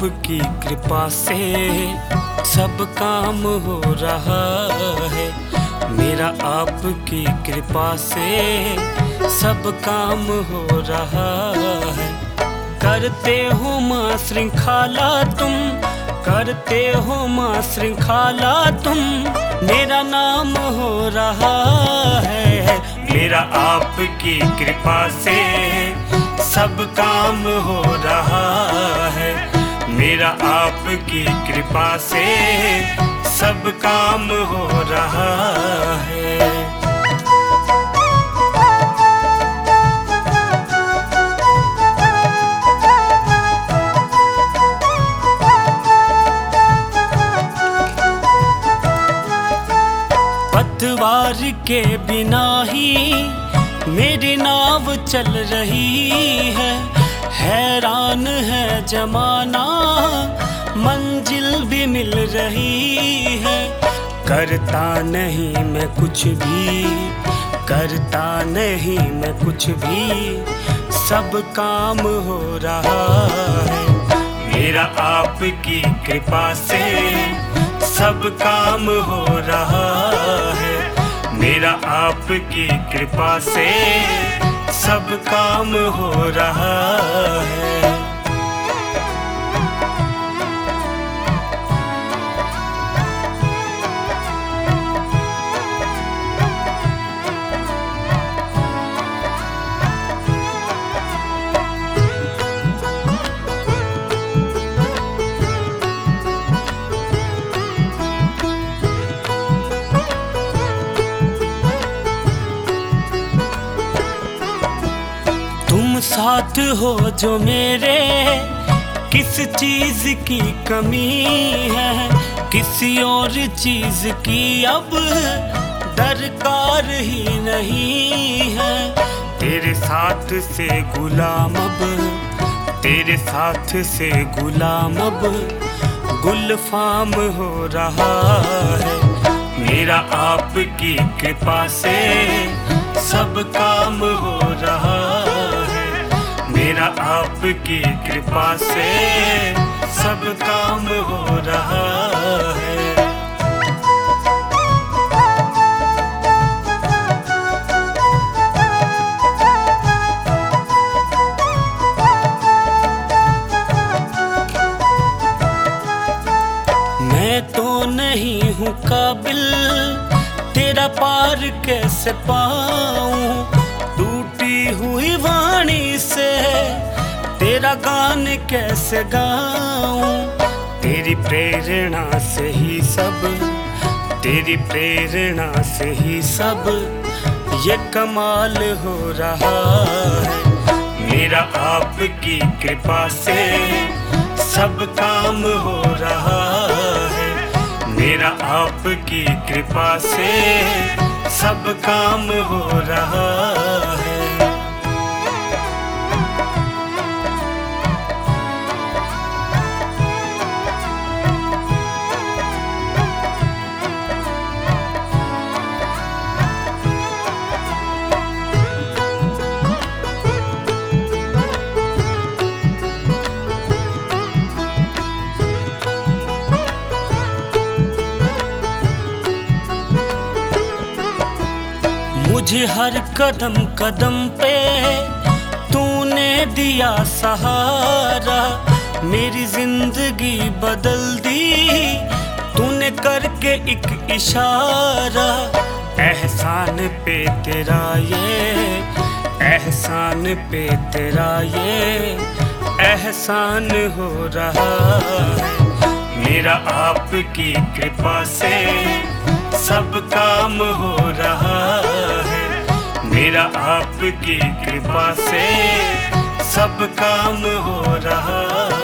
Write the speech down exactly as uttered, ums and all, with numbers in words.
आपकी कृपा से सब काम हो रहा है। मेरा आपकी कृपा से सब काम हो रहा है। करते हो माँ श्रृंखला तुम, करते हो माँ श्रृंखला तुम, मेरा नाम हो रहा है। मेरा आपकी कृपा से सब काम हो रहा है। मेरा आपकी कृपा से सब काम हो रहा है। पतवार के बिना ही मेरी नाव चल रही है। हैरान है जमाना, मंजिल भी मिल रही है। करता नहीं मैं कुछ भी, करता नहीं मैं कुछ भी, सब काम हो रहा है। मेरा आपकी कृपा से सब काम हो रहा है। मेरा आपकी कृपा से सब काम हो रहा है। तुम साथ हो जो मेरे, किस चीज की कमी है। किसी और चीज की अब दरकार ही नहीं है। तेरे साथ से गुलाम अब, तेरे साथ से गुलाम अब गुलफाम हो रहा है। मेरा आपकी कृपा से सब काम हो रहा है। मेरा आपकी कृपा से सब काम हो रहा है। मैं तो नहीं हूँ काबिल, तेरा पार कैसे पाऊं। टूटी हुई वाणी से तेरा गान कैसे गाऊं। तेरी प्रेरणा से ही सब, तेरी प्रेरणा से ही सब ये कमाल हो रहा है। मेरा आपकी कृपा से सब काम हो रहा है। मेरा आपकी कृपा से सब काम हो रहा है। मुझे हर कदम कदम पे तूने दिया सहारा। मेरी जिंदगी बदल दी तूने करके एक इशारा। एहसान पे तेरा ये, एहसान पे तेरा ये एहसान हो रहा है। मेरा आपकी कृपा से सब काम हो रहा है। मेरा आपकी कृपा से सब काम हो रहा है।